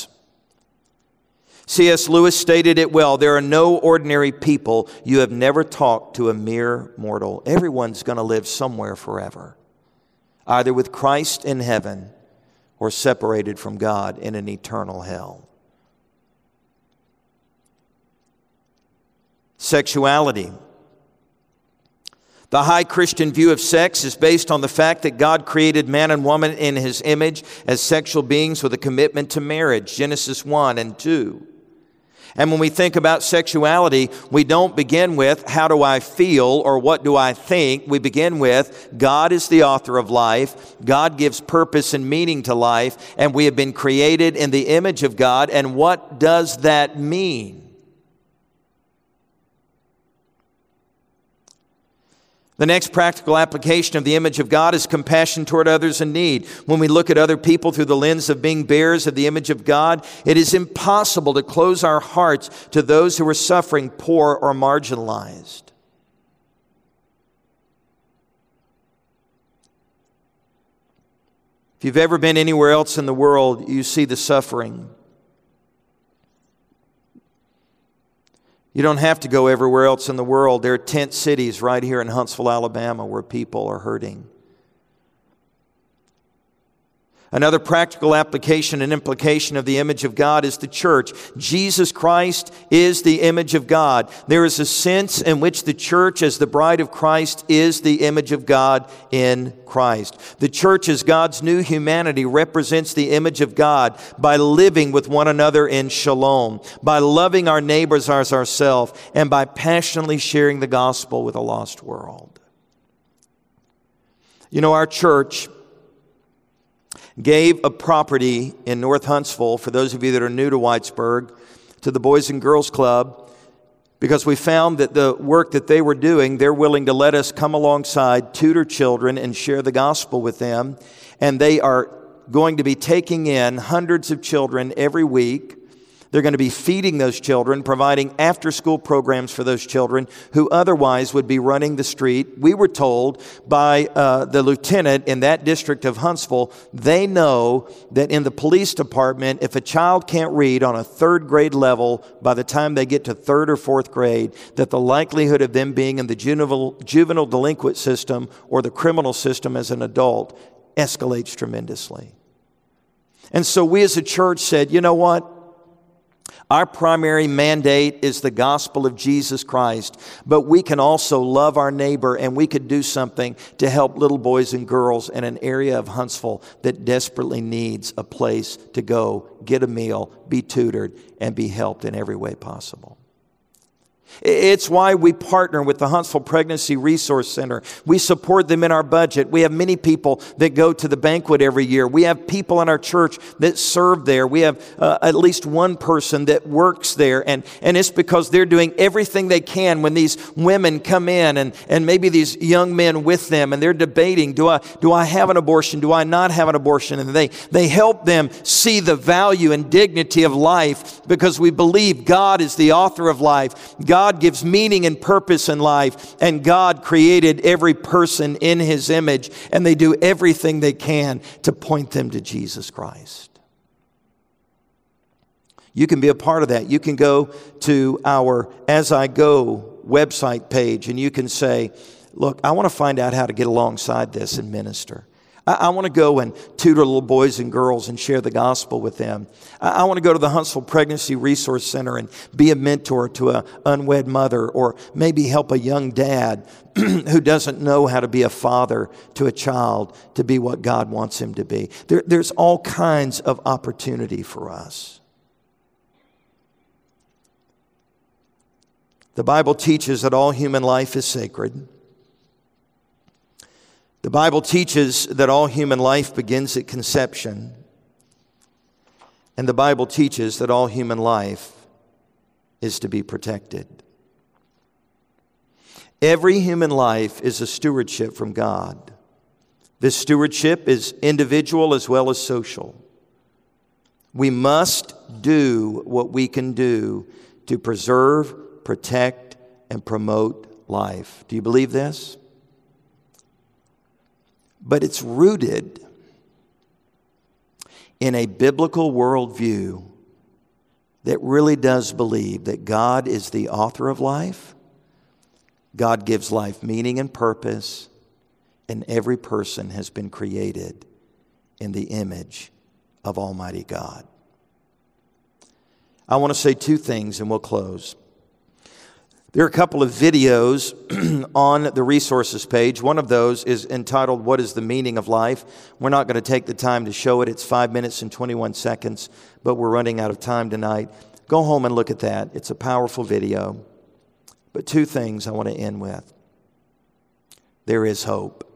C S Lewis stated it well, there are no ordinary people. You have never talked to a mere mortal. Everyone's going to live somewhere forever, either with Christ in heaven or separated from God in an eternal hell. Sexuality. The high Christian view of sex is based on the fact that God created man and woman in His image as sexual beings with a commitment to marriage, Genesis one and two. And when we think about sexuality, we don't begin with, how do I feel or what do I think? We begin with, God is the author of life. God gives purpose and meaning to life. And we have been created in the image of God. And what does that mean? The next practical application of the image of God is compassion toward others in need. When we look at other people through the lens of being bearers of the image of God, it is impossible to close our hearts to those who are suffering, poor, or marginalized. If you've ever been anywhere else in the world, you see the suffering. You don't have to go everywhere else in the world. There are tent cities right here in Huntsville, Alabama, where people are hurting. Another practical application and implication of the image of God is the church. Jesus Christ is the image of God. There is a sense in which the church, as the bride of Christ, is the image of God in Christ. The church, as God's new humanity, represents the image of God by living with one another in shalom, by loving our neighbors as ourselves, and by passionately sharing the gospel with a lost world. You know, our church gave a property in North Huntsville, for those of you that are new to Whitesburg, to the Boys and Girls Club, because we found that the work that they were doing, they're willing to let us come alongside, tutor children, and share the gospel with them. And they are going to be taking in hundreds of children every week. They're going to be feeding those children, providing after-school programs for those children who otherwise would be running the street. We were told by uh, the lieutenant in that district of Huntsville, they know that in the police department, if a child can't read on a third grade level by the time they get to third or fourth grade, that the likelihood of them being in the juvenile, juvenile delinquent system or the criminal system as an adult escalates tremendously. And so we as a church said, you know what? Our primary mandate is the gospel of Jesus Christ, but we can also love our neighbor, and we could do something to help little boys and girls in an area of Huntsville that desperately needs a place to go, get a meal, be tutored, and be helped in every way possible. It's why we partner with the Huntsville Pregnancy Resource Center. We support them in our budget. We have many people that go to the banquet every year. We have people in our church that serve there. We have uh, at least one person that works there. And, and it's because they're doing everything they can when these women come in and, and maybe these young men with them, and they're debating, do I, do I have an abortion? Do I not have an abortion? And they, they help them see the value and dignity of life, because we believe God is the author of life. God God gives meaning and purpose in life, and God created every person in His image, and they do everything they can to point them to Jesus Christ. You can be a part of that. You can go to our As I Go website page, and you can say, look, I want to find out how to get alongside this and minister. I, I want to go and tutor little boys and girls and share the gospel with them. I, I want to go to the Huntsville Pregnancy Resource Center and be a mentor to an unwed mother, or maybe help a young dad who doesn't know how to be a father to a child to be what God wants him to be. There, there's all kinds of opportunity for us. The Bible teaches that all human life is sacred. The Bible teaches that all human life begins at conception. And the Bible teaches that all human life is to be protected. Every human life is a stewardship from God. This stewardship is individual as well as social. We must do what we can do to preserve, protect, and promote life. Do you believe this? But it's rooted in a biblical worldview that really does believe that God is the author of life. God gives life meaning and purpose, and every person has been created in the image of Almighty God. I want to say two things and we'll close. There are a couple of videos on the resources page. One of those is entitled, "What is the Meaning of Life?" We're not going to take the time to show it. It's five minutes and twenty-one seconds, but we're running out of time tonight. Go home and look at that. It's a powerful video. But two things I want to end with. There is hope.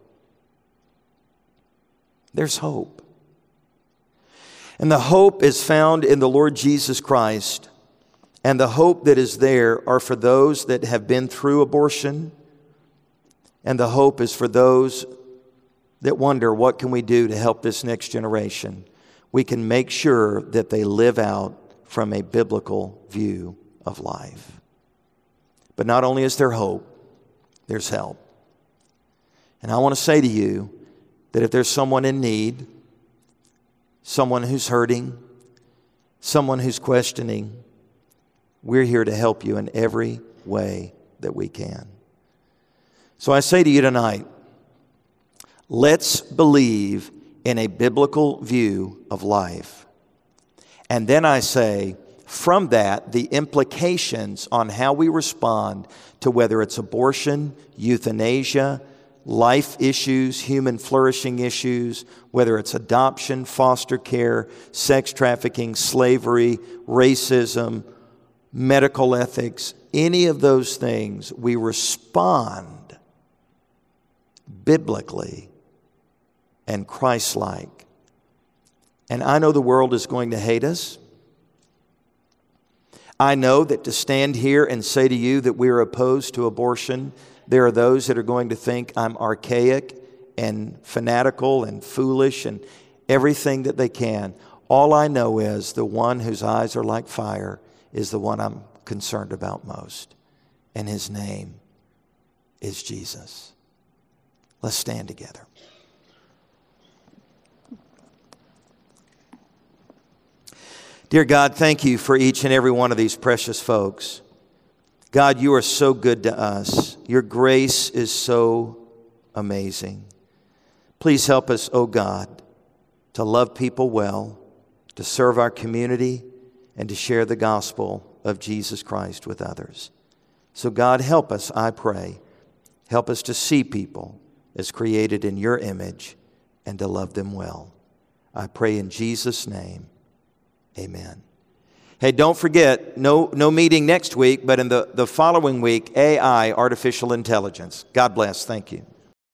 There's hope. And the hope is found in the Lord Jesus Christ. And the hope that is there are for those that have been through abortion. And the hope is for those that wonder, what can we do to help this next generation? We can make sure that they live out from a biblical view of life. But not only is there hope, there's help. And I want to say to you that if there's someone in need, someone who's hurting, someone who's questioning, we're here to help you in every way that we can. So I say to you tonight, let's believe in a biblical view of life. And then I say, from that, the implications on how we respond to whether it's abortion, euthanasia, life issues, human flourishing issues, whether it's adoption, foster care, sex trafficking, slavery, racism, medical ethics, any of those things, we respond biblically and Christ-like. And I know the world is going to hate us. I know that to stand here and say to you that we are opposed to abortion, there are those that are going to think I'm archaic and fanatical and foolish and everything that they can. All I know is the one whose eyes are like fire is the one I'm concerned about most. And his name is Jesus. Let's stand together. Dear God, thank you for each and every one of these precious folks. God, you are so good to us. Your grace is so amazing. Please help us, oh God, to love people well, to serve our community, and to share the gospel of Jesus Christ with others. So God, help us, I pray. Help us to see people as created in your image and to love them well. I pray in Jesus' name. Amen. Hey, don't forget, no, no meeting next week, but in the, the following week, A I, artificial intelligence. God bless. Thank you.